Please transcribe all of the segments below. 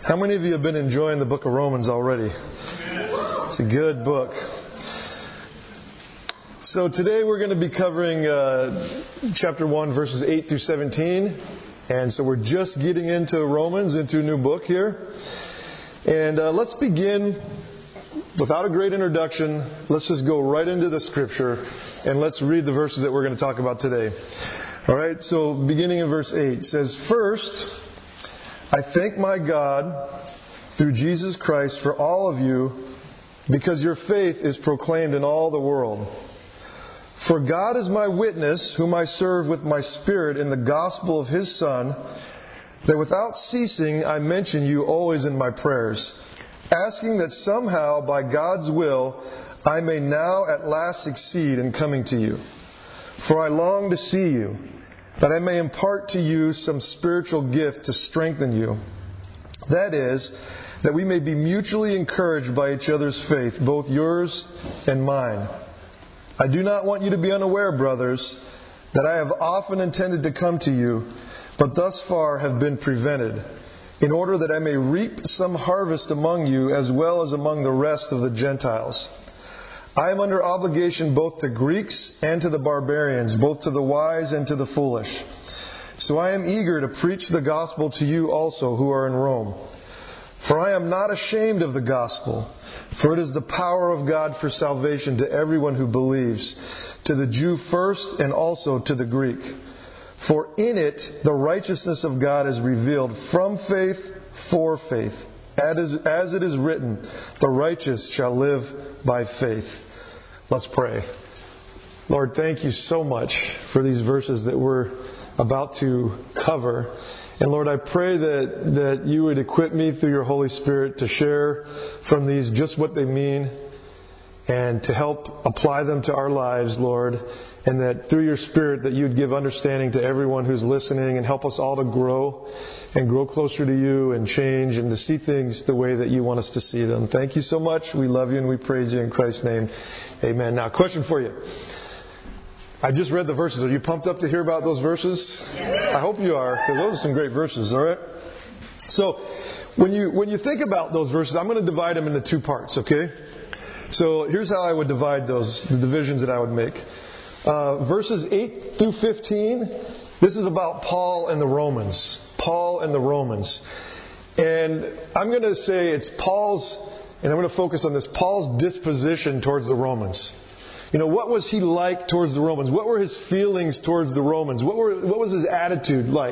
How many of you have been enjoying the book of Romans already? It's a good book. So today we're going to be covering chapter 1, verses 8 through 17. And so we're just getting into Romans, into a new book here. And let's begin without a great introduction. Let's just go right into the scripture and let's read the verses that we're going to talk about today. All right, so beginning in verse 8, it says, "First, I thank my God through Jesus Christ for all of you, because your faith is proclaimed in all the world. For God is my witness, whom I serve with my spirit in the gospel of His Son, that without ceasing I mention you always in my prayers, asking that somehow by God's will I may now at last succeed in coming to you. For I long to see you, that I may impart to you some spiritual gift to strengthen you. That is, that we may be mutually encouraged by each other's faith, both yours and mine. I do not want you to be unaware, brothers, that I have often intended to come to you, but thus far have been prevented, in order that I may reap some harvest among you as well as among the rest of the Gentiles. I am under obligation both to Greeks and to the barbarians, both to the wise and to the foolish. So I am eager to preach the gospel to you also who are in Rome. For I am not ashamed of the gospel, for it is the power of God for salvation to everyone who believes, to the Jew first and also to the Greek. For in it the righteousness of God is revealed from faith for faith. As it is written, the righteous shall live by faith." Let's pray. Lord, thank you so much for these verses that we're about to cover. And Lord, I pray that you would equip me through your Holy Spirit to share from these just what they mean and to help apply them to our lives, Lord. And that through your Spirit that you would give understanding to everyone who's listening and help us all to grow and grow closer to you and change and to see things the way that you want us to see them. Thank you so much. We love you and we praise you in Christ's name. Amen. Now, question for you. I just read the verses. Are you pumped up to hear about those verses? Yeah. I hope you are, because those are some great verses, all right? So, when you think about those verses, I'm going to divide them into two parts, okay? So, here's how I would divide the divisions that I would make. Verses 8 through 15, this is about Paul and the Romans. Paul and the Romans. And I'm going to say it's Paul's, and I'm going to focus on this, Paul's disposition towards the Romans. You know, what was he like towards the Romans? What were his feelings towards the Romans? What was his attitude like?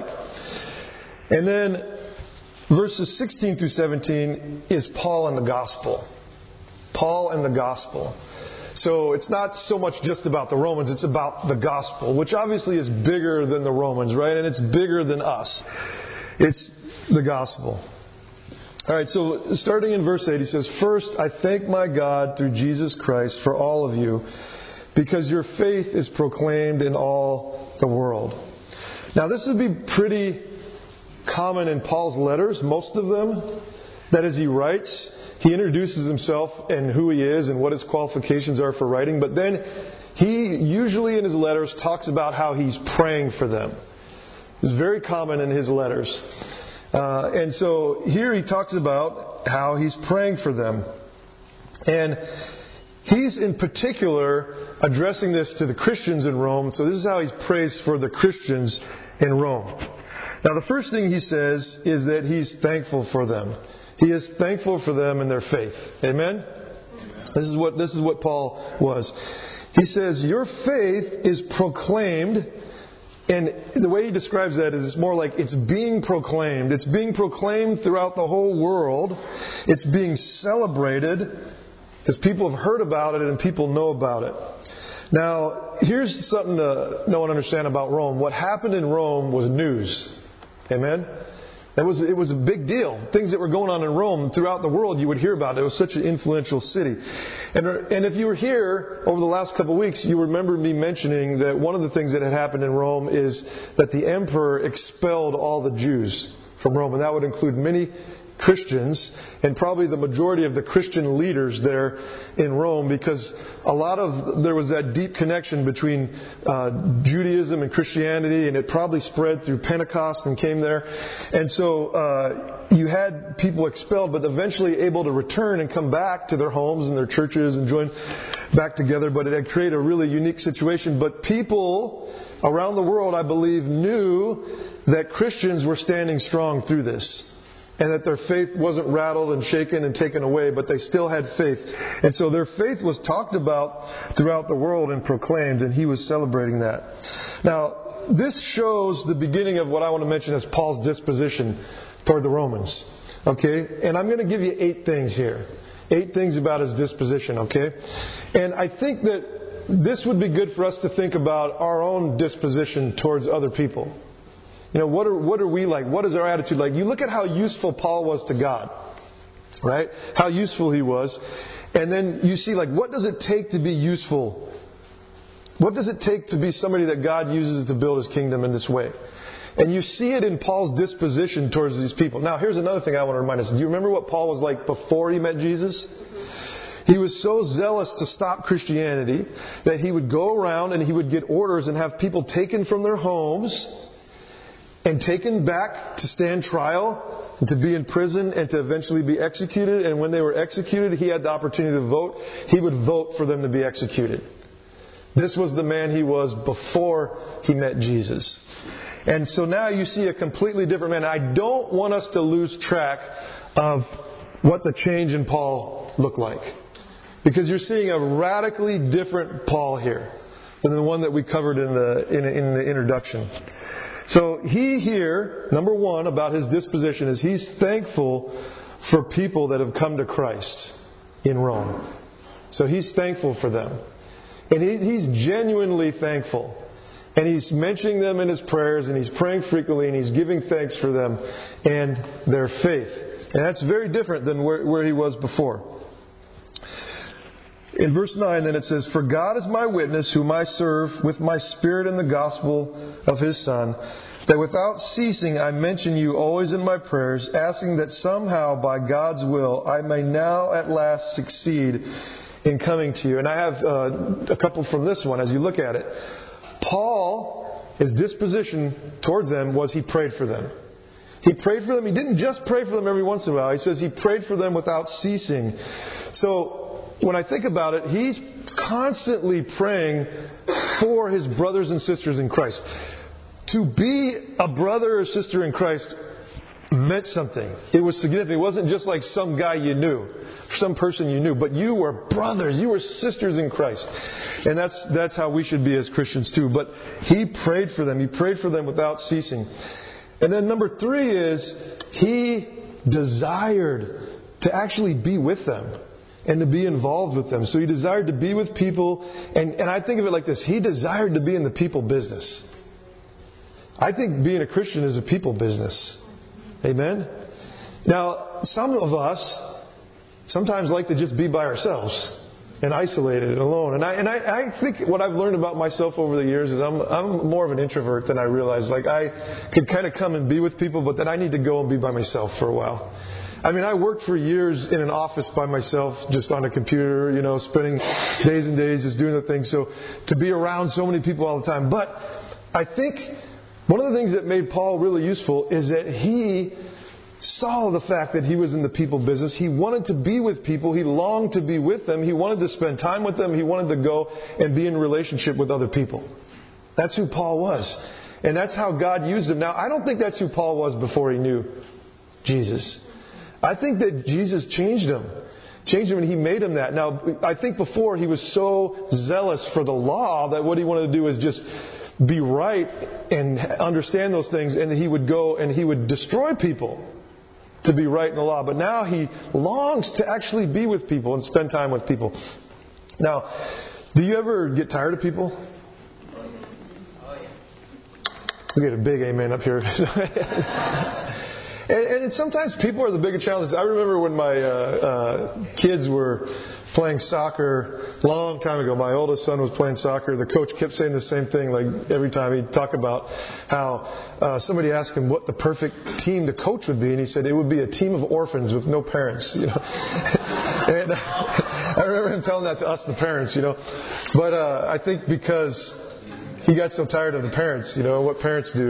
And then verses 16 through 17 is Paul and the gospel. Paul and the gospel. So it's not so much just about the Romans, it's about the gospel, which obviously is bigger than the Romans, right? And it's bigger than us. It's the gospel. All right, so starting in verse 8, he says, "First, I thank my God through Jesus Christ for all of you, because your faith is proclaimed in all the world." Now, this would be pretty common in Paul's letters, most of them. That is, he writes, he introduces himself and who he is and what his qualifications are for writing, but then he usually in his letters talks about how he's praying for them. It's very common in his letters. And so here he talks about how he's praying for them. And he's in particular addressing this to the Christians in Rome. So this is how he prays for the Christians in Rome. Now the first thing he says is that he's thankful for them. He is thankful for them and their faith. Amen? This is what Paul was. He says, your faith is proclaimed. And the way he describes that is it's more like it's being proclaimed. It's being proclaimed throughout the whole world. It's being celebrated because people have heard about it and people know about it. Now, here's something to know and understand about Rome. What happened in Rome was news. Amen? It was a big deal. Things that were going on in Rome throughout the world, you would hear about it. It was such an influential city. And if you were here over the last couple of weeks, you remember me mentioning that one of the things that had happened in Rome is that the emperor expelled all the Jews from Rome. And that would include many Christians, and probably the majority of the Christian leaders there in Rome, because there was that deep connection between Judaism and Christianity, and it probably spread through Pentecost and came there. And so you had people expelled, but eventually able to return and come back to their homes and their churches and join back together. But it had created a really unique situation. But people around the world, I believe, knew that Christians were standing strong through this, and that their faith wasn't rattled and shaken and taken away, but they still had faith. And so their faith was talked about throughout the world and proclaimed, and he was celebrating that. Now, this shows the beginning of what I want to mention as Paul's disposition toward the Romans. Okay? And I'm going to give you 8 things here. 8 things about his disposition, okay? And I think that this would be good for us to think about our own disposition towards other people. You know, what are we like? What is our attitude like? You look at how useful Paul was to God, right? How useful he was. And then you see, like, what does it take to be useful? What does it take to be somebody that God uses to build His kingdom in this way? And you see it in Paul's disposition towards these people. Now, here's another thing I want to remind us. Do you remember what Paul was like before he met Jesus? He was so zealous to stop Christianity that he would go around and he would get orders and have people taken from their homes and taken back to stand trial, and to be in prison, and to eventually be executed. And when they were executed, he had the opportunity to vote. He would vote for them to be executed. This was the man he was before he met Jesus. And so now you see a completely different man. I don't want us to lose track of what the change in Paul looked like, because you're seeing a radically different Paul here than the one that we covered in the introduction. So he here, number one, about his disposition is he's thankful for people that have come to Christ in Rome. So he's thankful for them. And he's genuinely thankful. And he's mentioning them in his prayers, and he's praying frequently, and he's giving thanks for them and their faith. And that's very different than where he was before. In verse 9 then it says, "For God is my witness, whom I serve with my spirit in the gospel of His Son, that without ceasing I mention you always in my prayers, asking that somehow by God's will I may now at last succeed in coming to you." And I have a couple from this one as you look at it. Paul, his disposition towards them was he prayed for them. He prayed for them. He didn't just pray for them every once in a while. He says he prayed for them without ceasing. So when I think about it, he's constantly praying for his brothers and sisters in Christ. To be a brother or sister in Christ meant something. It was significant. It wasn't just like some guy you knew, some person you knew, but you were brothers, you were sisters in Christ. And that's how we should be as Christians too. But he prayed for them. He prayed for them without ceasing. And then number 3 is he desired to actually be with them and to be involved with them. So he desired to be with people, and I think of it like this. He desired to be in the people business. I think being a Christian is a people business. Amen? Now, some of us sometimes like to just be by ourselves and isolated and alone. And I think what I've learned about myself over the years is I'm more of an introvert than I realized. Like I could kind of come and be with people, but then I need to go and be by myself for a while. I mean, I worked for years in an office by myself, just on a computer, spending days and days just doing the thing. So to be around so many people all the time. But I think one of the things that made Paul really useful is that he saw the fact that he was in the people business. He wanted to be with people. He longed to be with them. He wanted to spend time with them. He wanted to go and be in relationship with other people. That's who Paul was. And that's how God used him. Now, I don't think that's who Paul was before he knew Jesus. I think that Jesus changed him and he made him that. Now, I think before he was so zealous for the law that what he wanted to do is just be right and understand those things, and he would go and he would destroy people to be right in the law. But now he longs to actually be with people and spend time with people. Now, do you ever get tired of people? We get a big amen up here. And sometimes people are the bigger challenges. I remember when my kids were playing soccer a long time ago. My oldest son was playing soccer. The coach kept saying the same thing. Like every time he'd talk about how somebody asked him what the perfect team to coach would be, and he said it would be a team of orphans with no parents. And I remember him telling that to us, the parents. But I think because he got so tired of the parents, what parents do,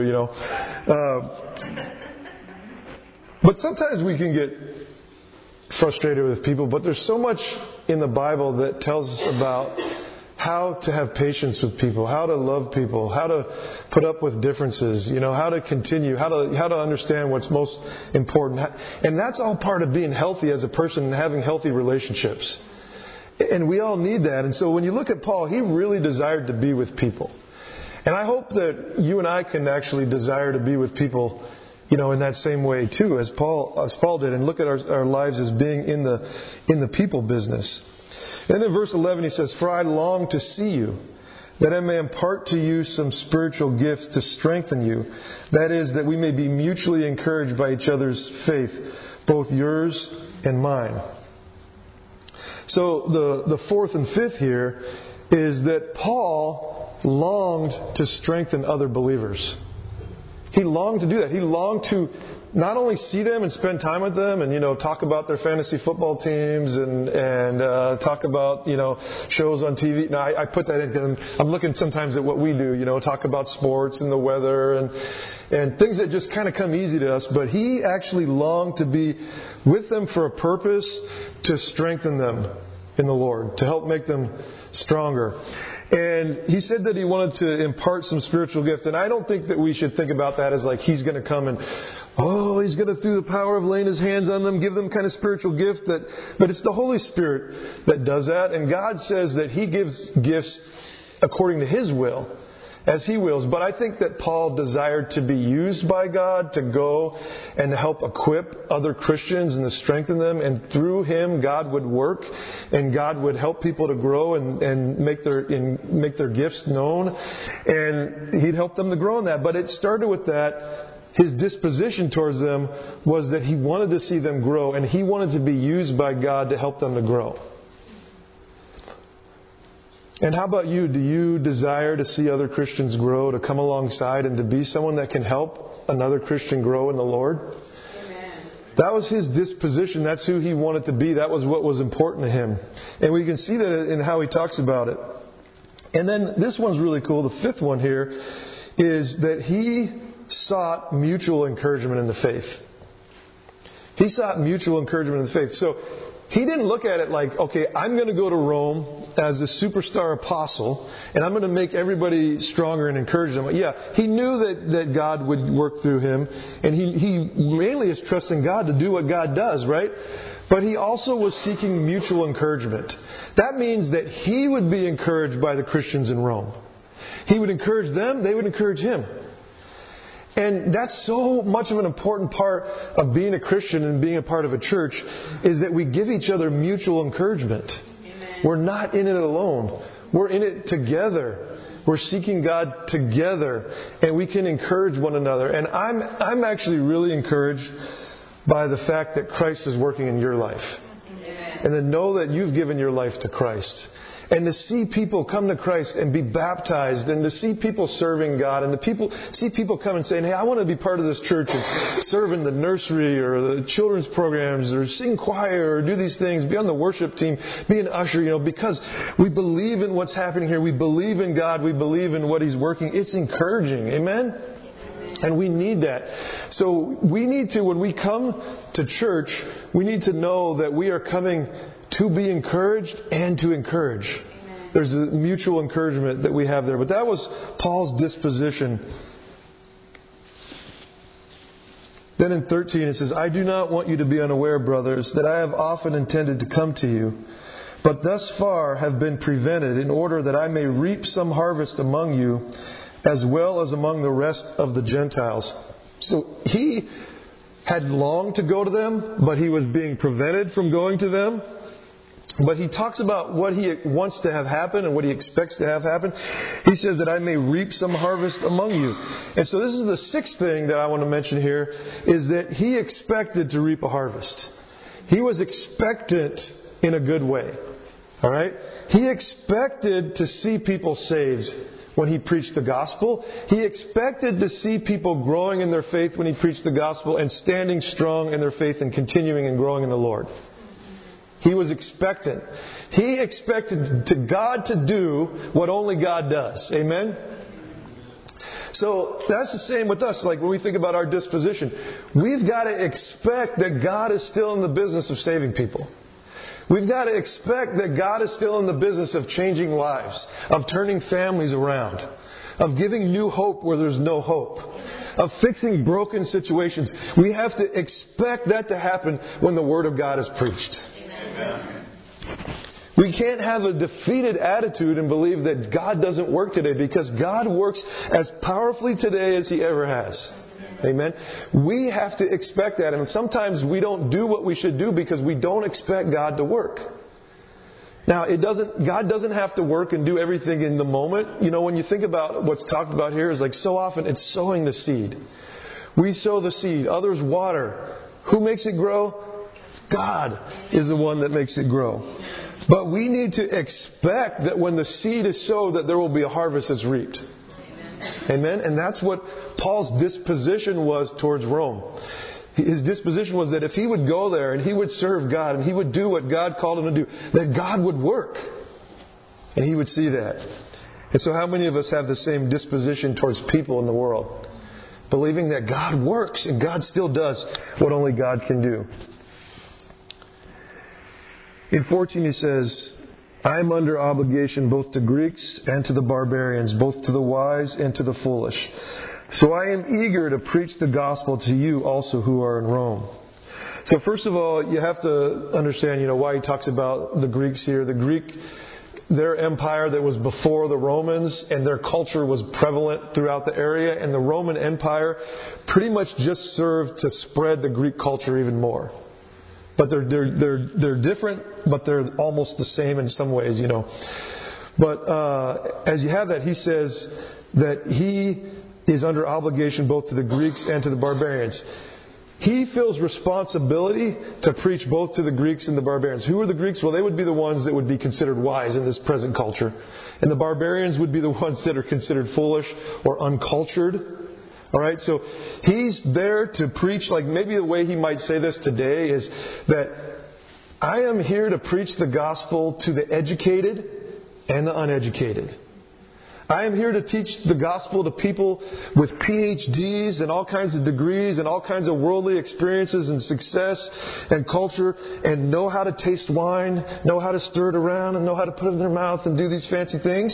But sometimes we can get frustrated with people, but there's so much in the Bible that tells us about how to have patience with people, how to love people, how to put up with differences, how to continue, how to understand what's most important. And that's all part of being healthy as a person and having healthy relationships. And we all need that. And so when you look at Paul, he really desired to be with people. And I hope that you and I can actually desire to be with people, in that same way too, as Paul did, and look at our lives as being in the people business. Then in verse 11 he says, "For I long to see you, that I may impart to you some spiritual gifts to strengthen you. That is, that we may be mutually encouraged by each other's faith, both yours and mine." So the fourth and fifth here is that Paul longed to strengthen other believers. He longed to do that. He longed to not only see them and spend time with them and, talk about their fantasy football teams and talk about, shows on TV. Now, I put that in because I'm looking sometimes at what we do, talk about sports and the weather and things that just kind of come easy to us. But he actually longed to be with them for a purpose, to strengthen them in the Lord, to help make them stronger. And he said that he wanted to impart some spiritual gift. And I don't think that we should think about that as like he's going to come and, he's going to, through the power of laying his hands on them, give them kind of spiritual gift. But it's the Holy Spirit that does that. And God says that he gives gifts according to his will, as he wills. But I think that Paul desired to be used by God to go and to help equip other Christians and to strengthen them. And through him, God would work and God would help people to grow and make their gifts known. And he'd help them to grow in that. But it started with that. His disposition towards them was that he wanted to see them grow, and he wanted to be used by God to help them to grow. And how about you? Do you desire to see other Christians grow, to come alongside and to be someone that can help another Christian grow in the Lord? Amen. That was his disposition. That's who he wanted to be. That was what was important to him. And we can see that in how he talks about it. And then this one's really cool. The fifth one here is that he sought mutual encouragement in the faith. He sought mutual encouragement in the faith. So he didn't look at it like, okay, I'm going to go to Rome as a superstar apostle, and I'm going to make everybody stronger and encourage them. Yeah, he knew that God would work through him, and he mainly is trusting God to do what God does, right? But he also was seeking mutual encouragement. That means that he would be encouraged by the Christians in Rome. He would encourage them, they would encourage him. And that's so much of an important part of being a Christian and being a part of a church, is that we give each other mutual encouragement. Amen. We're not in it alone. We're in it together. We're seeking God together, and we can encourage one another. And I'm actually really encouraged by the fact that Christ is working in your life. Amen. And to know that you've given your life to Christ. And to see people come to Christ and be baptized, and to see people serving God, and to see people come and saying, hey, I want to be part of this church and serve in the nursery or the children's programs or sing choir or do these things, be on the worship team, be an usher, because we believe in what's happening here. We believe in God. We believe in what He's working. It's encouraging. Amen? And we need that. So we need to, when we come to church, we need to know that we are coming to be encouraged and to encourage. Amen. There's a mutual encouragement that we have there. But that was Paul's disposition. Then in 13 it says, I do not want you to be unaware, brothers, that I have often intended to come to you, but thus far have been prevented, in order that I may reap some harvest among you, as well as among the rest of the Gentiles. So he had longed to go to them, but he was being prevented from going to them. But he talks about what he wants to have happen and what he expects to have happen. He says that I may reap some harvest among you. And so this is the sixth thing that I want to mention here, is that he expected to reap a harvest. He was expectant in a good way. All right? He expected to see people saved when he preached the gospel. He expected to see people growing in their faith when he preached the gospel and standing strong in their faith and continuing and growing in the Lord. He was expectant. He expected God to do what only God does. Amen? So that's the same with us. Like when we think about our disposition, we've got to expect that God is still in the business of saving people. We've got to expect that God is still in the business of changing lives, of turning families around, of giving new hope where there's no hope, of fixing broken situations. We have to expect that to happen when the Word of God is preached. Amen. We can't have a defeated attitude and believe that God doesn't work today, because God works as powerfully today as He ever has. Amen. We have to expect that. And sometimes we don't do what we should do because we don't expect God to work. Now, God doesn't have to work and do everything in the moment. You know, when you think about what's talked about here, is like so often it's sowing the seed. We sow the seed. Others water. Who makes it grow? God is the one that makes it grow. But we need to expect that when the seed is sowed, that there will be a harvest that's reaped. Amen? And that's what Paul's disposition was towards Rome. His disposition was that if he would go there and he would serve God and he would do what God called him to do, that God would work. And he would see that. And so how many of us have the same disposition towards people in the world? Believing that God works and God still does what only God can do. In 14 he says, I am under obligation both to Greeks and to the barbarians, both to the wise and to the foolish. So I am eager to preach the gospel to you also who are in Rome. So first of all, you have to understand, why he talks about the Greeks here. The Greek, their empire that was before the Romans, and their culture was prevalent throughout the area, and the Roman Empire pretty much just served to spread the Greek culture even more. But they're different, but they're almost the same in some ways, But as you have that, he says that he is under obligation both to the Greeks and to the barbarians. He feels responsibility to preach both to the Greeks and the barbarians. Who are the Greeks? Well, they would be the ones that would be considered wise in this present culture. And the barbarians would be the ones that are considered foolish or uncultured. Alright, so he's there to preach, like maybe the way he might say this today is that I am here to preach the gospel to the educated and the uneducated. I am here to teach the gospel to people with PhDs and all kinds of degrees and all kinds of worldly experiences and success and culture, and know how to taste wine, know how to stir it around, and know how to put it in their mouth and do these fancy things.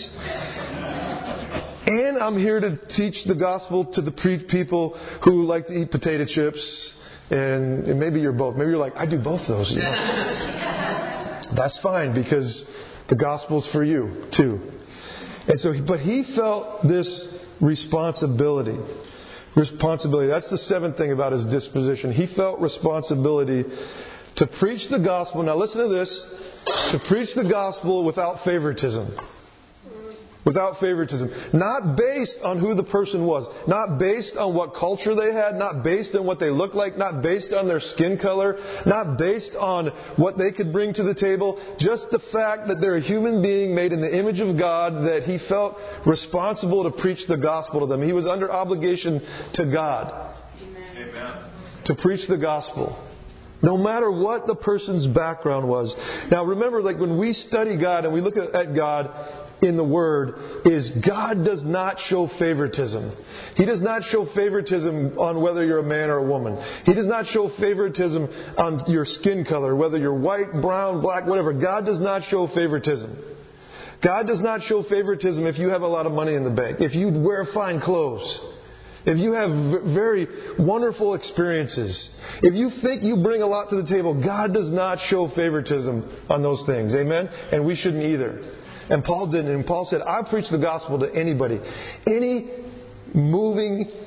And I'm here to teach the gospel to the people who like to eat potato chips. And maybe you're both. Maybe you're like, I do both those. That's fine, because the gospel's for you too. And so, but he felt this responsibility. Responsibility. That's the seventh thing about his disposition. He felt responsibility to preach the gospel. Now listen to this. To preach the gospel without favoritism. Without favoritism. Not based on who the person was. Not based on what culture they had. Not based on what they looked like. Not based on their skin color. Not based on what they could bring to the table. Just the fact that they're a human being made in the image of God, that he felt responsible to preach the gospel to them. He was under obligation to God. Amen. To preach the gospel. No matter what the person's background was. Now remember, like when we study God and we look at God in the Word, is God does not show favoritism. He does not show favoritism on whether you're a man or a woman. He does not show favoritism on your skin color, whether you're white, brown, black, whatever. God does not show favoritism. God does not show favoritism if you have a lot of money in the bank, if you wear fine clothes, if you have very wonderful experiences, if you think you bring a lot to the table. God does not show favoritism on those things. Amen? And we shouldn't either. And Paul didn't. And Paul said, I preach the gospel to anybody. Any moving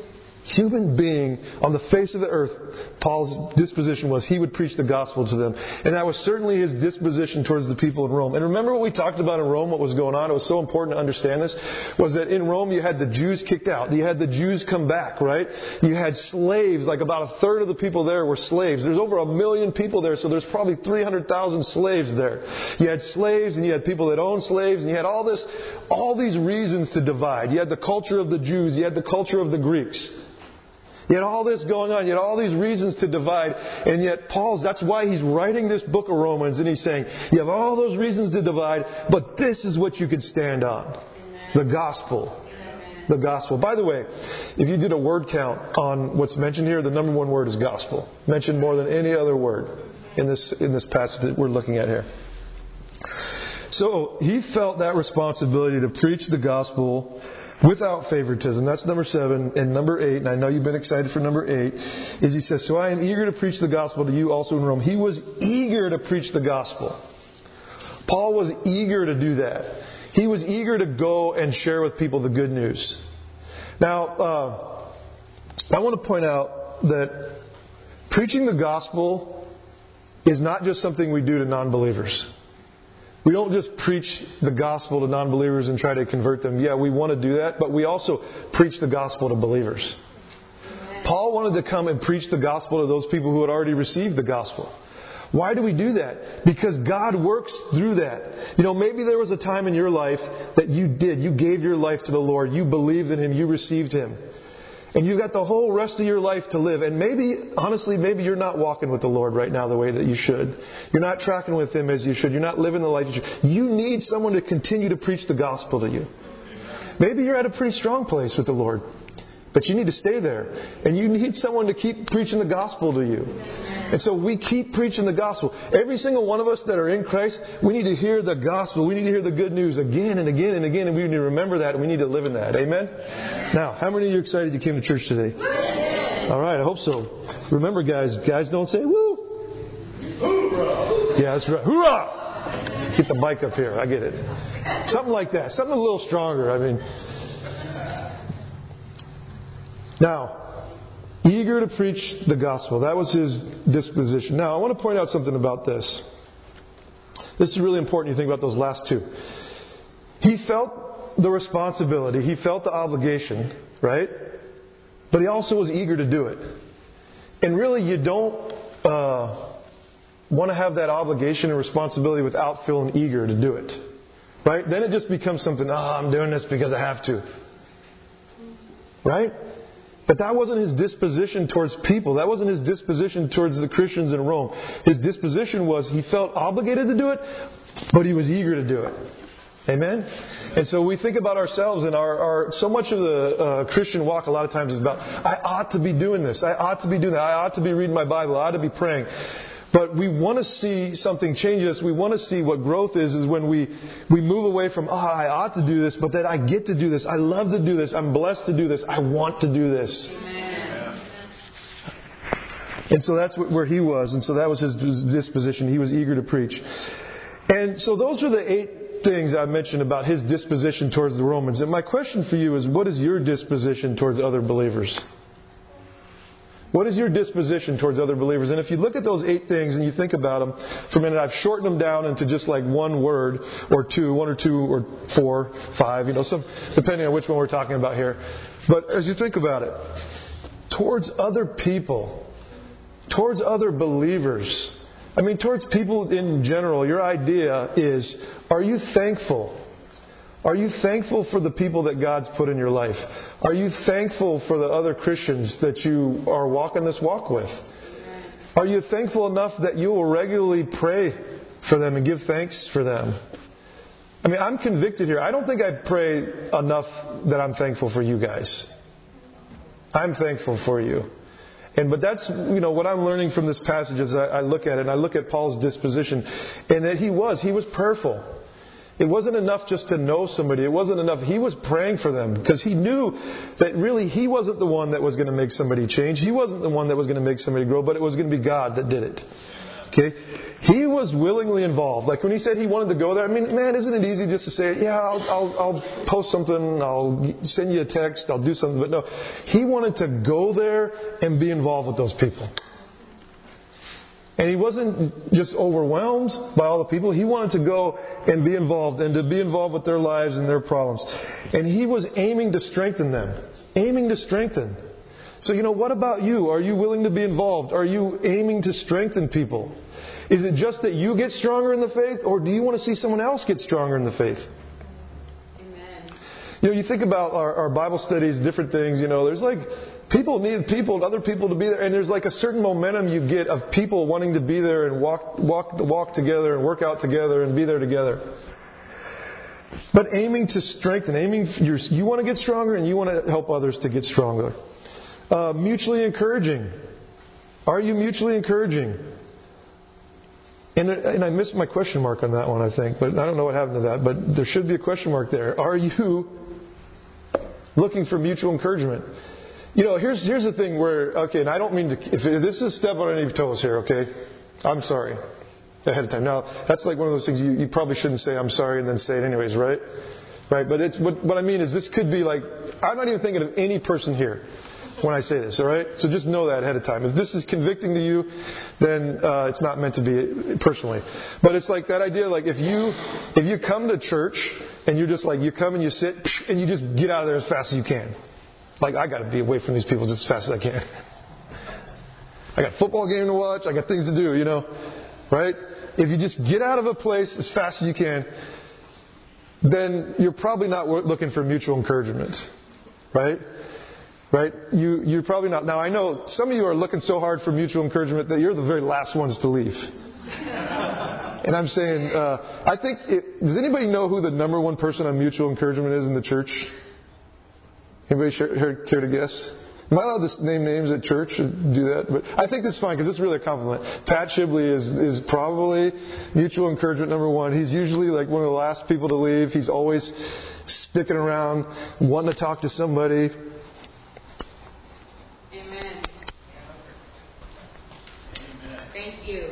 human being on the face of the earth, Paul's disposition was he would preach the gospel to them. And that was certainly his disposition towards the people in Rome. And remember what we talked about in Rome, what was going on? It was so important to understand this, was that in Rome you had the Jews kicked out. You had the Jews come back, right? You had slaves, like about a third of the people there were slaves. There's over 1 million people there, so there's probably 300,000 slaves there. You had slaves and you had people that owned slaves and you had all these reasons to divide. You had the culture of the Jews, you had the culture of the Greeks. You had all this going on. You had all these reasons to divide. And yet that's why he's writing this book of Romans. And he's saying, you have all those reasons to divide, but this is what you could stand on. The gospel. The gospel. By the way, if you did a word count on what's mentioned here, the number one word is gospel. Mentioned more than any other word in this passage that we're looking at here. So he felt that responsibility to preach the gospel without favoritism. That's number 7. And number 8, and I know you've been excited for number 8, is he says, so I am eager to preach the gospel to you also in Rome. He was eager to preach the gospel. Paul was eager to do that. He was eager to go and share with people the good news. Now, I want to point out that preaching the gospel is not just something we do to non-believers. We don't just preach the gospel to non-believers and try to convert them. Yeah, we want to do that, but we also preach the gospel to believers. Paul wanted to come and preach the gospel to those people who had already received the gospel. Why do we do that? Because God works through that. Maybe there was a time in your life that you gave your life to the Lord. You believed in Him. You received Him. And you've got the whole rest of your life to live. And maybe you're not walking with the Lord right now the way that you should. You're not tracking with Him as you should. You're not living the life you should. You need someone to continue to preach the gospel to you. Maybe you're at a pretty strong place with the Lord. But you need to stay there. And you need someone to keep preaching the gospel to you. And so we keep preaching the gospel. Every single one of us that are in Christ, we need to hear the gospel. We need to hear the good news again and again and again. And we need to remember that and we need to live in that. Amen? Now, how many of you are excited you came to church today? All right, I hope so. Remember, guys don't say woo. Hoorah! Yeah, that's right. Hoorah! Get the mic up here. I get it. Something like that. Something a little stronger. Now, eager to preach the gospel. That was his disposition. Now, I want to point out something about this. This is really important. You think about those last two. He felt the responsibility. He felt the obligation, right? But he also was eager to do it. And really, you don't want to have that obligation and responsibility without feeling eager to do it. Right? Then it just becomes something, I'm doing this because I have to. Right? But that wasn't his disposition towards people. That wasn't his disposition towards the Christians in Rome. His disposition was he felt obligated to do it, but he was eager to do it. Amen? And so we think about ourselves and so much of the Christian walk a lot of times is about, I ought to be doing this. I ought to be doing that. I ought to be reading my Bible. I ought to be praying. But we want to see something change us. We want to see what growth is when we move away from, I ought to do this, but that I get to do this. I love to do this. I'm blessed to do this. I want to do this. Amen. And so that's where he was. And so that was his disposition. He was eager to preach. And so those are the 8 things I mentioned about his disposition towards the Romans. And my question for you is, what is your disposition towards other believers? What is your disposition towards other believers? And if you look at those 8 things and you think about them for a minute, I've shortened them down into just like one word or 2, 1 or 2 or 4, 5, depending on which one we're talking about here. But as you think about it, towards other people, towards other believers, towards people in general, your idea is, are you thankful? Are you thankful for the people that God's put in your life? Are you thankful for the other Christians that you are walking this walk with? Are you thankful enough that you will regularly pray for them and give thanks for them? I'm convicted here. I don't think I pray enough that I'm thankful for you guys. I'm thankful for you. But that's, what I'm learning from this passage as I look at it, and I look at Paul's disposition, and that he was prayerful. It wasn't enough just to know somebody. It wasn't enough. He was praying for them because he knew that really he wasn't the one that was going to make somebody change. He wasn't the one that was going to make somebody grow, but it was going to be God that did it. Okay? He was willingly involved. Like when he said he wanted to go there, I mean, man, isn't it easy just to say, yeah, I'll post something, I'll send you a text, I'll do something. But no, he wanted to go there and be involved with those people. And he wasn't just overwhelmed by all the people. He wanted to go and be involved and to be involved with their lives and their problems. And he was aiming to strengthen them. Aiming to strengthen. So, what about you? Are you willing to be involved? Are you aiming to strengthen people? Is it just that you get stronger in the faith, or do you want to see someone else get stronger in the faith? Amen. You think about our Bible studies, different things, there's like people need other people to be there, and there's like a certain momentum you get of people wanting to be there and walk together and work out together and be there together. But aiming to strengthen, you want to get stronger and you want to help others to get stronger. Mutually encouraging. Are you mutually encouraging? And I missed my question mark on that one, I think, but I don't know what happened to that. But there should be a question mark there. Are you looking for mutual encouragement? Here's the thing where, okay, and I don't mean to, if this is step on any toes here, okay? I'm sorry ahead of time. Now, that's like one of those things you probably shouldn't say I'm sorry and then say it anyways, right? Right? But what I mean is this could be like, I'm not even thinking of any person here when I say this, all right? So just know that ahead of time. If this is convicting to you, then it's not meant to be personally. But it's like that idea, like if you come to church and you're just like, you come and you sit and you just get out of there as fast as you can. Like, I got to be away from these people just as fast as I can. I got a football game to watch. I got things to do, right? If you just get out of a place as fast as you can, then you're probably not looking for mutual encouragement, right? Right? You're probably not. Now, I know some of you are looking so hard for mutual encouragement that you're the very last ones to leave. And I'm saying, I think, does anybody know who the number one person on mutual encouragement is in the church? Anybody care to guess? Am I allowed to name names at church and do that? But I think this is fine because this is really a compliment. Pat Shibley is probably mutual encouragement number one. He's usually like one of the last people to leave. He's always sticking around, wanting to talk to somebody. Amen. Thank you.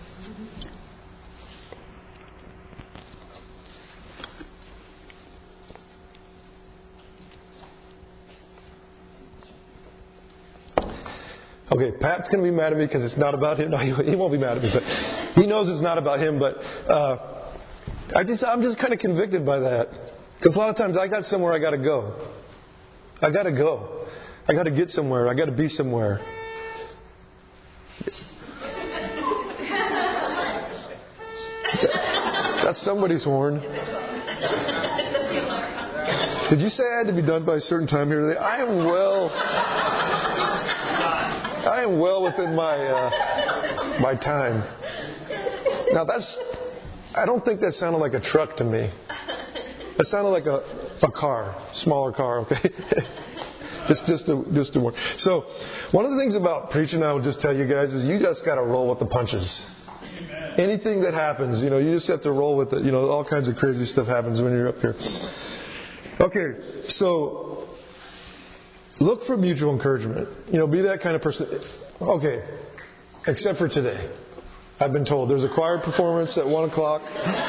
Okay, Pat's going to be mad at me because it's not about him. No, he won't be mad at me, but he knows it's not about him. But I'm just kind of convicted by that because a lot of times I got somewhere I got to go. I got to go. I got to get somewhere. I got to be somewhere. That's somebody's horn. Did you say I had to be done by a certain time here today? I am well within my time. Now I don't think that sounded like a truck to me. That sounded like a car, smaller car. Okay, just a word. So one of the things about preaching, I would just tell you guys, is you just got to roll with the punches. Anything that happens, you just have to roll with it. All kinds of crazy stuff happens when you're up here. Okay, so look for mutual encouragement. Be that kind of person. Okay, except for today. I've been told there's a choir performance at 1 o'clock.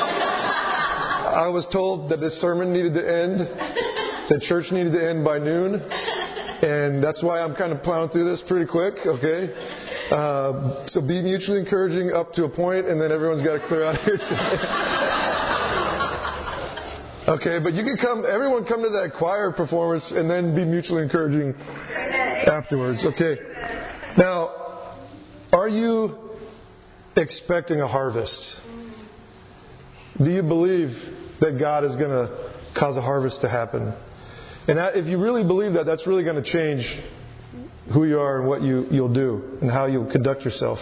I was told that this sermon needed to end, that church needed to end by noon. And that's why I'm kind of plowing through this pretty quick, okay? So be mutually encouraging up to a point, and then everyone's got to clear out here today. Okay, but you can everyone come to that choir performance and then be mutually encouraging afterwards. Okay. Now, are you expecting a harvest? Do you believe that God is going to cause a harvest to happen? And if you really believe that, that's really going to change who you are and what you'll do and how you'll conduct yourself.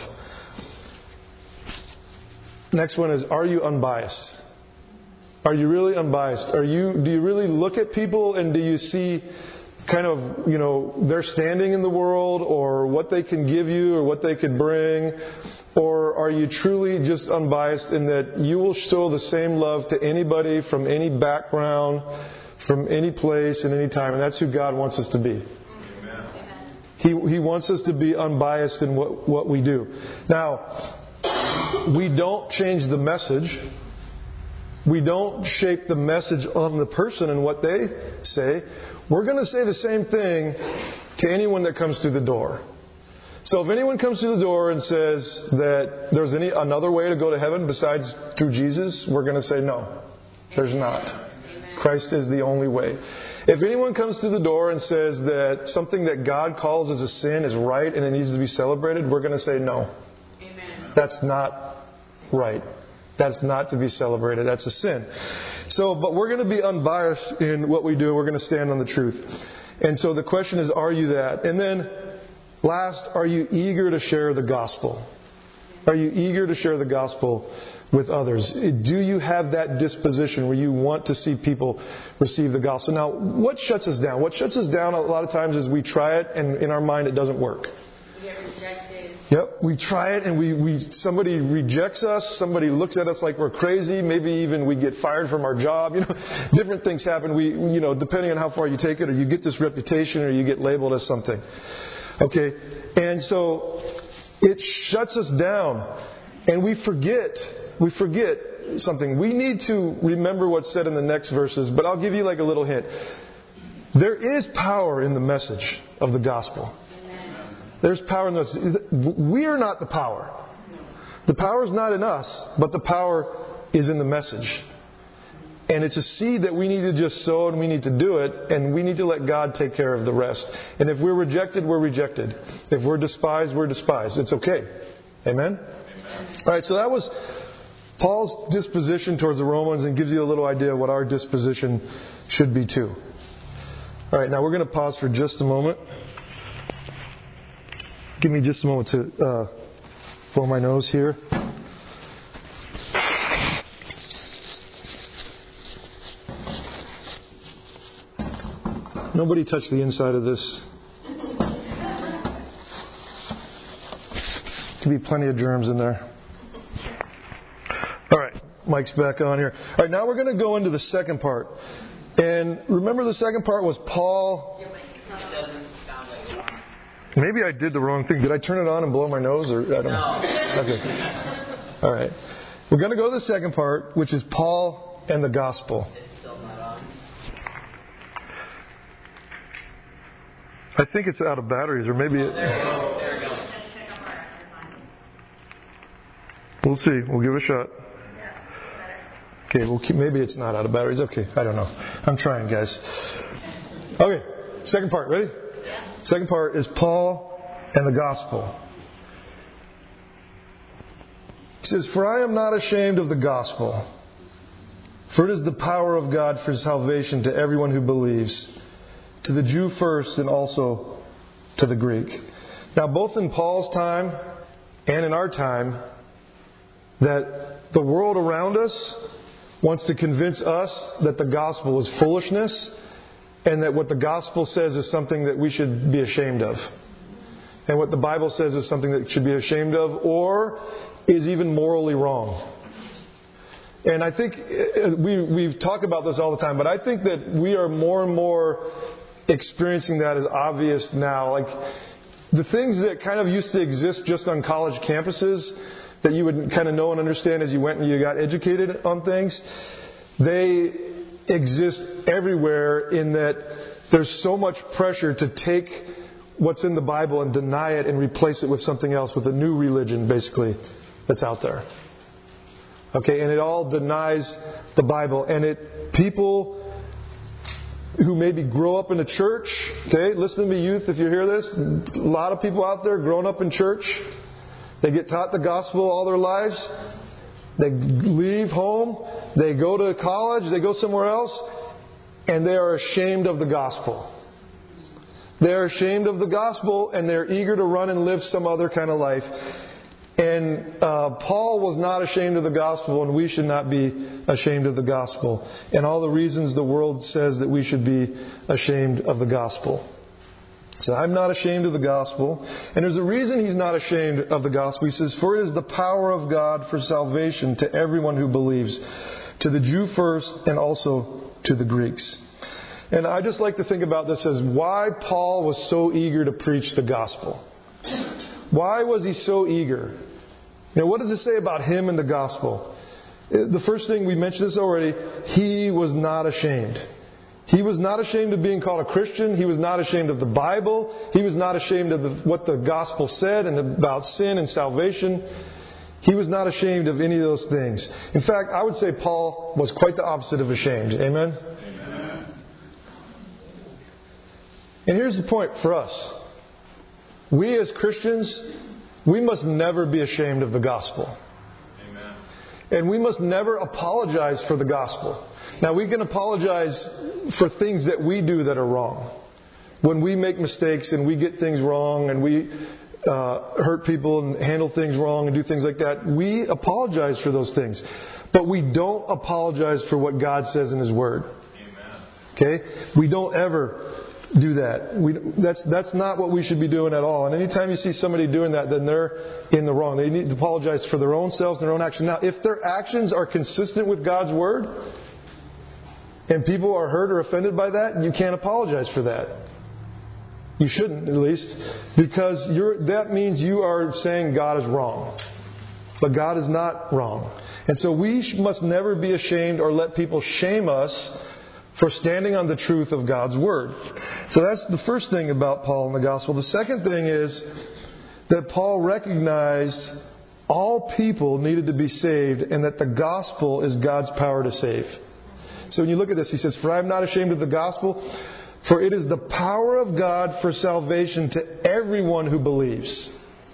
Next one is, are you unbiased? Are you really unbiased? Do you really look at people and do you see kind of, their standing in the world or what they can give you or what they could bring? Or are you truly just unbiased in that you will show the same love to anybody from any background, from any place and any time? And that's who God wants us to be. Amen. He wants us to be unbiased in what we do. Now, we don't change the message. We don't shape the message on the person and what they say. We're going to say the same thing to anyone that comes through the door. So if anyone comes through the door and says that there's another way to go to heaven besides through Jesus, we're going to say no. There's not. Christ is the only way. If anyone comes through the door and says that something that God calls as a sin is right and it needs to be celebrated, we're going to say no. Amen. That's not right. That's not to be celebrated. That's a sin. But we're going to be unbiased in what we do. We're going to stand on the truth. And so the question is, are you that? And then last, are you eager to share the gospel? Are you eager to share the gospel with others? Do you have that disposition where you want to see people receive the gospel? Now, what shuts us down? What shuts us down a lot of times is we try it and in our mind it doesn't work. We get rejected. Yep, we try it and somebody rejects us, somebody looks at us like we're crazy, maybe even we get fired from our job, different things happen. Depending on how far you take it, or you get this reputation or you get labeled as something. Okay, and so it shuts us down and we forget something. We need to remember what's said in the next verses, but I'll give you like a little hint. There is power in the message of the gospel. There's power in this. We are not the power. The power is not in us, but the power is in the message. And it's a seed that we need to just sow and we need to do it, and we need to let God take care of the rest. And if we're rejected, we're rejected. If we're despised, we're despised. It's okay. Amen? All right, so that was Paul's disposition towards the Romans and gives you a little idea of what our disposition should be too. All right, now we're going to pause for just a moment. Give me just a moment to blow my nose here. Nobody touch the inside of this. Could be plenty of germs in there. All right, Mike's back on here. All right, now we're going to go into the second part. And remember the second part was Paul... Maybe I did the wrong thing. Did I turn it on and blow my nose? Or I don't know. Okay. All right. We're going to go to the second part, which is Paul and the gospel. I think it's out of batteries, or maybe it... We'll see. We'll give it a shot. Okay, maybe it's not out of batteries. Okay, I don't know. I'm trying, guys. Okay, second part. Ready? Second part is Paul and the gospel. He says, "For I am not ashamed of the gospel, for it is the power of God for salvation to everyone who believes, to the Jew first and also to the Greek." Now, both in Paul's time and in our time, that the world around us wants to convince us that the gospel is foolishness, and that what the gospel says is something that we should be ashamed of. And what the Bible says is something that should be ashamed of, or is even morally wrong. And I think we talk about this all the time, but I think that we are more and more experiencing that as obvious now. Like the things that kind of used to exist just on college campuses that you would kind of know and understand as you went and you got educated on things, they exist everywhere in that there's so much pressure to take what's in the Bible and deny it and replace it with something else, with a new religion, basically, that's out there. Okay, and it all denies the Bible. And people who maybe grow up in a church, okay, listen to me, youth, if you hear this, a lot of people out there growing up in church, they get taught the gospel all their lives. They leave home, they go to college, they go somewhere else, and they are ashamed of the gospel. They are ashamed of the gospel, and they're eager to run and live some other kind of life. And Paul was not ashamed of the gospel, and we should not be ashamed of the gospel. And all the reasons the world says that we should be ashamed of the gospel. So I'm not ashamed of the gospel. And there's a reason he's not ashamed of the gospel. He says, "For it is the power of God for salvation to everyone who believes, to the Jew first and also to the Greeks." And I just like to think about this as why Paul was so eager to preach the gospel. Why was he so eager? Now, what does it say about him in the gospel? The first thing, we mentioned this already, he was not ashamed. He was not ashamed of being called a Christian. He was not ashamed of the Bible. He was not ashamed of what the gospel said and about sin and salvation. He was not ashamed of any of those things. In fact, I would say Paul was quite the opposite of ashamed. Amen? Amen. And here's the point for us. We as Christians, we must never be ashamed of the gospel. Amen. And we must never apologize for the gospel. Now, we can apologize for things that we do that are wrong. When we make mistakes and we get things wrong and we hurt people and handle things wrong and do things like that, we apologize for those things. But we don't apologize for what God says in His Word. Amen. Okay? We don't ever do that. That's not what we should be doing at all. And anytime you see somebody doing that, then they're in the wrong. They need to apologize for their own selves and their own actions. Now, if their actions are consistent with God's Word, and people are hurt or offended by that, you can't apologize for that. You shouldn't, at least, because that means you are saying God is wrong. But God is not wrong. And so we must never be ashamed or let people shame us for standing on the truth of God's Word. So that's the first thing about Paul in the gospel. The second thing is that Paul recognized all people needed to be saved and that the gospel is God's power to save. So when you look at this, he says, "For I am not ashamed of the gospel, for it is the power of God for salvation to everyone who believes."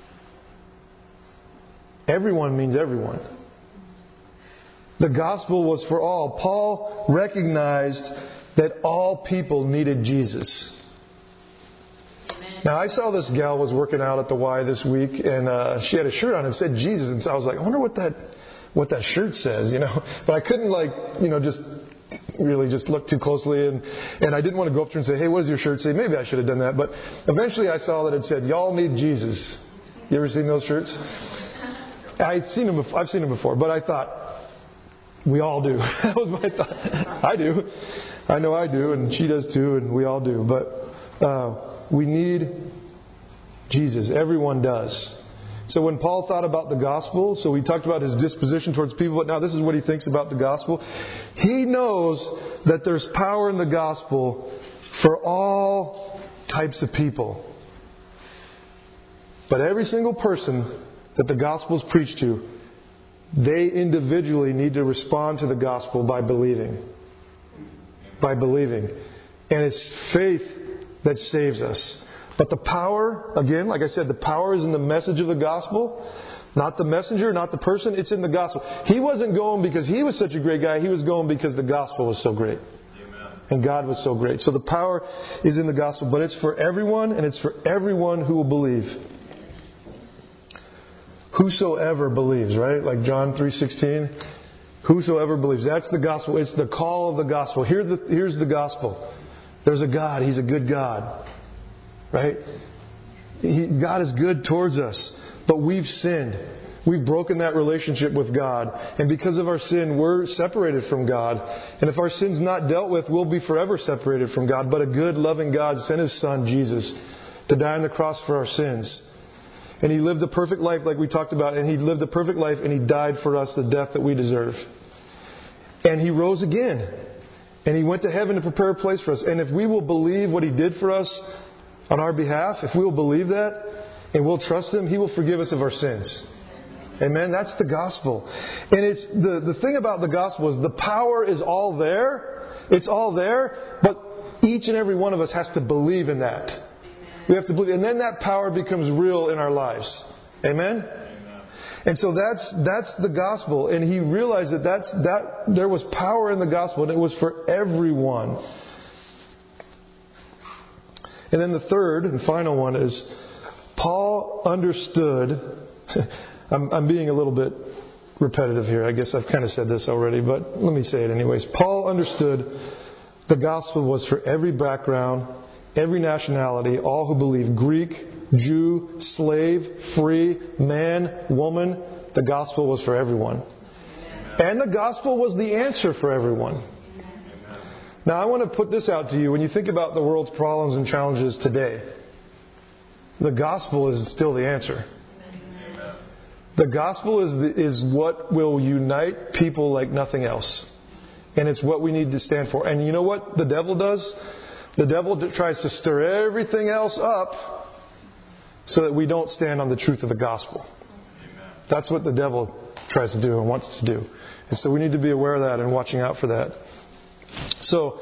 Everyone means everyone. The gospel was for all. Paul recognized that all people needed Jesus. Amen. Now, I saw this gal was working out at the Y this week, and she had a shirt on and said Jesus, and so I was like, I wonder what that shirt says, But I couldn't just really just look too closely, and I didn't want to go up to her and say, "Hey, what does your shirt say?" Maybe I should have done that, but eventually I saw that it said, "Y'all need Jesus." You ever seen those shirts? I've seen them before, but I thought, we all do. That was my thought. I do. I know I do, and she does too, and we all do. But we need Jesus. Everyone does. So when Paul thought about the gospel, so we talked about his disposition towards people, but now this is what he thinks about the gospel. He knows that there's power in the gospel for all types of people. But every single person that the gospel is preached to, they individually need to respond to the gospel by believing. By believing. And it's faith that saves us. But the power, again, like I said, the power is in the message of the gospel. Not the messenger, not the person. It's in the gospel. He wasn't going because he was such a great guy. He was going because the gospel was so great. Amen. And God was so great. So the power is in the gospel. But it's for everyone, and it's for everyone who will believe. Whosoever believes, right? Like John 3:16. Whosoever believes. That's the gospel. It's the call of the gospel. Here's the gospel. There's a God. He's a good God. Right? God is good towards us. But we've sinned. We've broken that relationship with God. And because of our sin, we're separated from God. And if our sin's not dealt with, we'll be forever separated from God. But a good, loving God sent His Son, Jesus, to die on the cross for our sins. And He lived a perfect life like we talked about. And He lived a perfect life and He died for us the death that we deserve. And He rose again. And He went to heaven to prepare a place for us. And if we will believe what He did for us on our behalf, if we will believe that and we'll trust Him, He will forgive us of our sins. Amen? That's the gospel. And it's the thing about the gospel is the power is all there. It's all there. But each and every one of us has to believe in that. We have to believe. And then that power becomes real in our lives. Amen? And so that's the gospel. And he realized that there was power in the gospel, and it was for everyone. And then the third and final one is Paul understood. I'm being a little bit repetitive here. I guess I've kind of said this already, but let me say it anyways. Paul understood the gospel was for every background, every nationality, all who believe, Greek, Jew, slave, free, man, woman. The gospel was for everyone. And the gospel was the answer for everyone. Now, I want to put this out to you. When you think about the world's problems and challenges today, the gospel is still the answer. The gospel is what will unite people like nothing else. And it's what we need to stand for. And you know what the devil does? The devil tries to stir everything else up so that we don't stand on the truth of the gospel. Amen. That's what the devil tries to do and wants us to do. And so we need to be aware of that and watching out for that. So,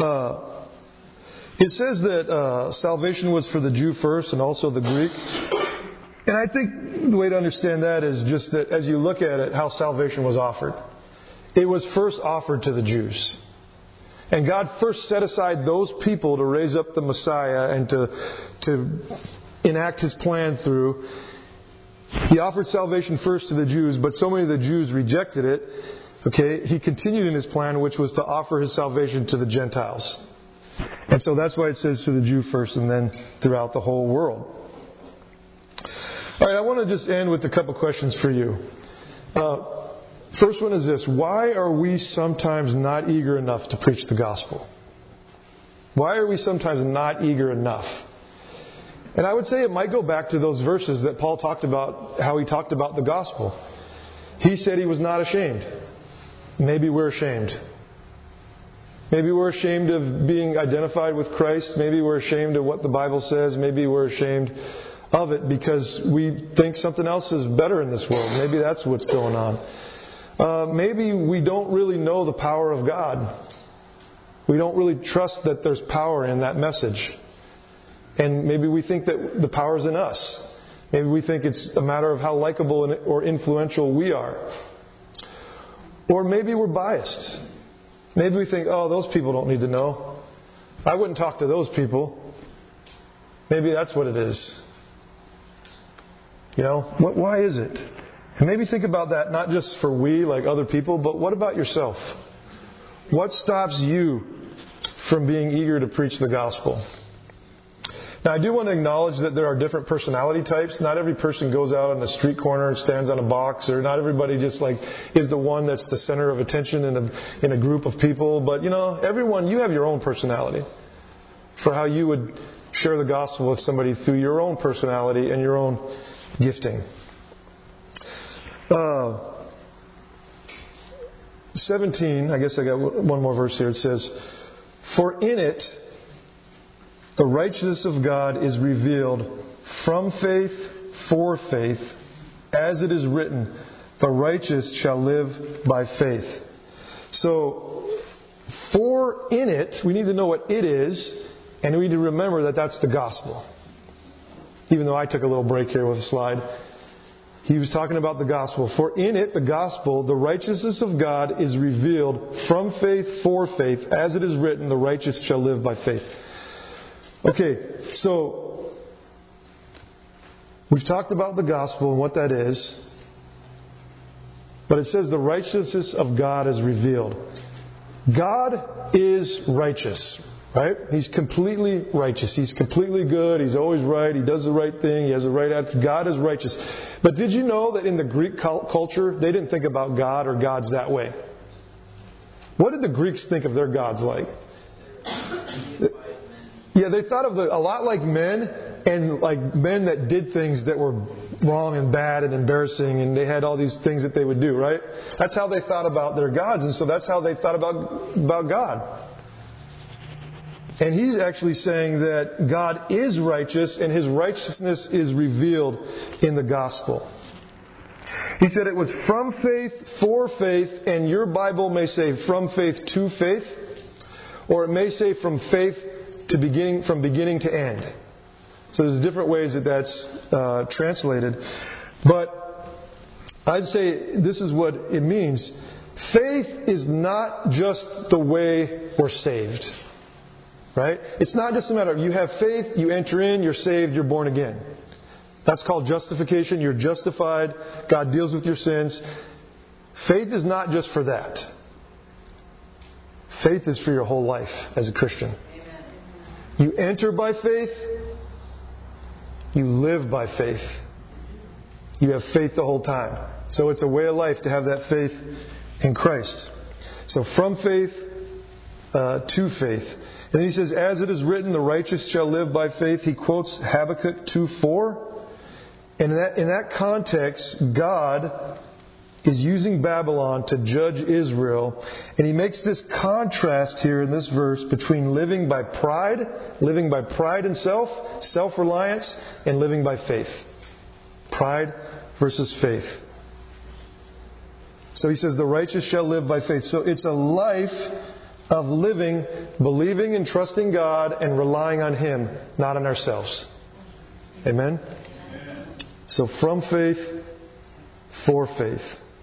it says that salvation was for the Jew first and also the Greek. And I think the way to understand that is just that as you look at it, how salvation was offered. It was first offered to the Jews. And God first set aside those people to raise up the Messiah and to enact His plan through. He offered salvation first to the Jews, but so many of the Jews rejected it. Okay, He continued in His plan, which was to offer His salvation to the Gentiles. And so that's why it says to the Jew first and then throughout the whole world. All right, I want to just end with a couple questions for you. First one is this. Why are we sometimes not eager enough to preach the gospel? Why are we sometimes not eager enough? And I would say it might go back to those verses that Paul talked about, how he talked about the gospel. He said he was not ashamed. Maybe we're ashamed. Maybe we're ashamed of being identified with Christ. Maybe we're ashamed of what the Bible says. Maybe we're ashamed of it because we think something else is better in this world. Maybe that's what's going on. Maybe we don't really know the power of God. We don't really trust that there's power in that message. And maybe we think that the power's in us. Maybe we think it's a matter of how likable or influential we are. Or maybe we're biased. Maybe we think, oh, those people don't need to know. I wouldn't talk to those people. Maybe that's what it is. You know, why is it? And maybe think about that not just for we, like other people, but what about yourself? What stops you from being eager to preach the gospel? Now, I do want to acknowledge that there are different personality types. Not every person goes out on the street corner and stands on a box, or not everybody just like is the one that's the center of attention in a group of people. But, you know, everyone, you have your own personality for how you would share the gospel with somebody through your own personality and your own gifting. 17, I guess I got one more verse here. It says, "For in it the righteousness of God is revealed from faith for faith, as it is written, the righteous shall live by faith." So, for in it, we need to know what it is, and we need to remember that that's the gospel. Even though I took a little break here with a slide. He was talking about the gospel. For in it, the gospel, the righteousness of God is revealed from faith for faith, as it is written, the righteous shall live by faith. Okay, so we've talked about the gospel and what that is. But it says the righteousness of God is revealed. God is righteous, right? He's completely righteous. He's completely good. He's always right. He does the right thing. He has the right attitude. God is righteous. But did you know that in the Greek culture, they didn't think about God or gods that way? What did the Greeks think of their gods like? Yeah, they thought of a lot like men, and like men that did things that were wrong and bad and embarrassing, and they had all these things that they would do, right? That's how they thought about their gods, and so that's how they thought about God. And he's actually saying that God is righteous, and His righteousness is revealed in the gospel. He said it was from faith for faith, and your Bible may say from faith to faith, or it may say from faith to beginning to end. So there's different ways that that's translated. But I'd say this is what it means. Faith is not just the way we're saved. Right? It's not just a matter of you have faith, you enter in, you're saved, you're born again. That's called justification. You're justified. God deals with your sins. Faith is not just for that. Faith is for your whole life as a Christian. You enter by faith. You live by faith. You have faith the whole time. So it's a way of life to have that faith in Christ. So from faith to faith. And then he says, as it is written, the righteous shall live by faith. He quotes Habakkuk 2:4. And in that context, God is using Babylon to judge Israel. And He makes this contrast here in this verse between living by pride and self-reliance, and living by faith. Pride versus faith. So He says, the righteous shall live by faith. So it's a life of living, believing and trusting God and relying on Him, not on ourselves. Amen? So from faith, for faith.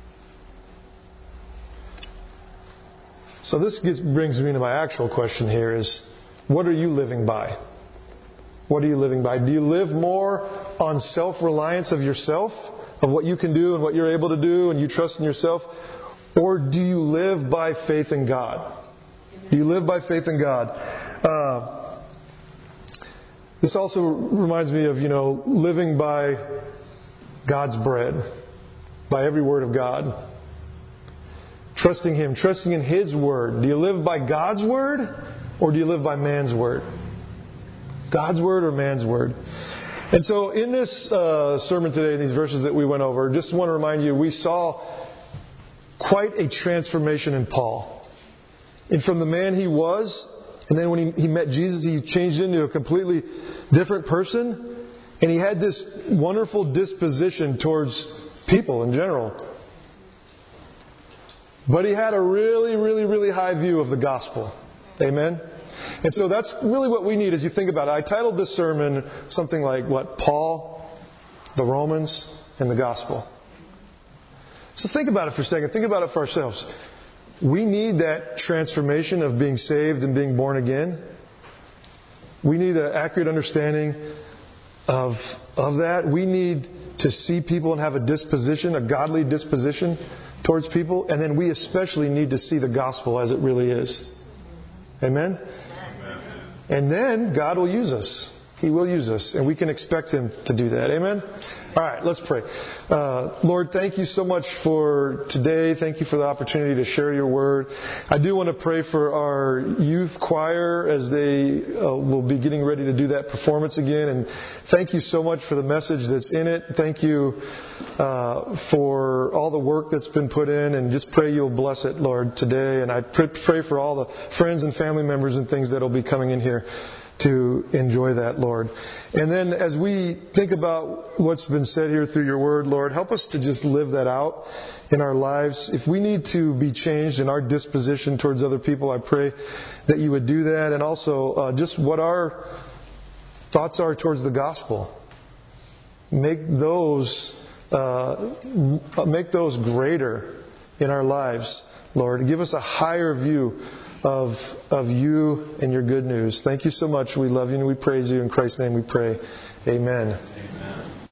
So this brings me to my actual question here is, what are you living by? What are you living by? Do you live more on self-reliance of yourself, of what you can do and what you're able to do, and you trust in yourself? Or do you live by faith in God? Do you live by faith in God? This also reminds me of, living by God's bread, by every word of God. Trusting Him, trusting in His Word. Do you live by God's Word, or do you live by man's Word? God's Word or man's Word? And so in this sermon today, these verses that we went over, just want to remind you, we saw quite a transformation in Paul. And from the man he was, and then when he met Jesus, he changed into a completely different person. And he had this wonderful disposition towards people in general. But he had a really, really, really high view of the gospel. Amen? And so that's really what we need as you think about it. I titled this sermon something like, Paul, the Romans, and the gospel. So think about it for a second. Think about it for ourselves. We need that transformation of being saved and being born again. We need an accurate understanding of that. We need to see people and have a disposition, a godly disposition towards people. And then we especially need to see the gospel as it really is. Amen? And then God will use us. He will use us. And we can expect Him to do that. Amen? All right, let's pray. Lord, thank You so much for today. Thank You for the opportunity to share Your Word. I do want to pray for our youth choir as they will be getting ready to do that performance again. And thank You so much for the message that's in it. Thank You for all the work that's been put in. And just pray You'll bless it, Lord, today. And I pray for all the friends and family members and things that will be coming in here to enjoy that, Lord. And then as we think about what's been said here through Your Word, Lord, help us to just live that out in our lives. If we need to be changed in our disposition towards other people, I pray that You would do that. And also just what our thoughts are towards the gospel. Make those greater in our lives, Lord. Give us a higher view of You and Your good news. Thank You so much. We love You and we praise You. In Christ's name we pray. Amen.